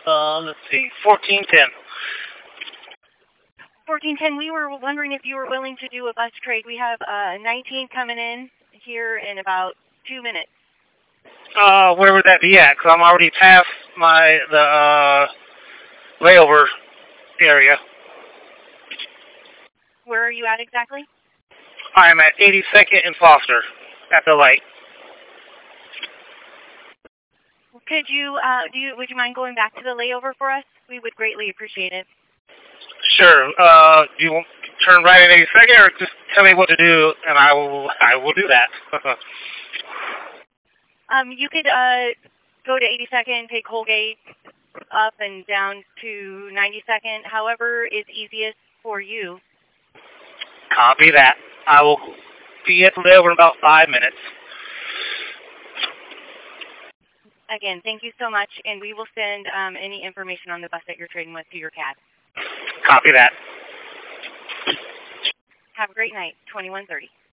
Let's see, 1410. 1410, we were wondering if you were willing to do a bus trade. We have 19 coming in here in about 2 minutes. Where would that be at? Because I'm already past the layover area. Where are you at exactly? I'm at 82nd and Foster at the light. Could you, would you mind going back to the layover for us? We would greatly appreciate it. Sure. Do you want to turn right at 82nd, or just tell me what to do, and I will do that. You could go to 82nd, take Colgate up and down to 92nd, however is easiest for you. Copy that. I will be at the layover in about 5 minutes. Again, thank you so much, and we will send any information on the bus that you're trading with to your CAD. Copy that. Have a great night, 2130.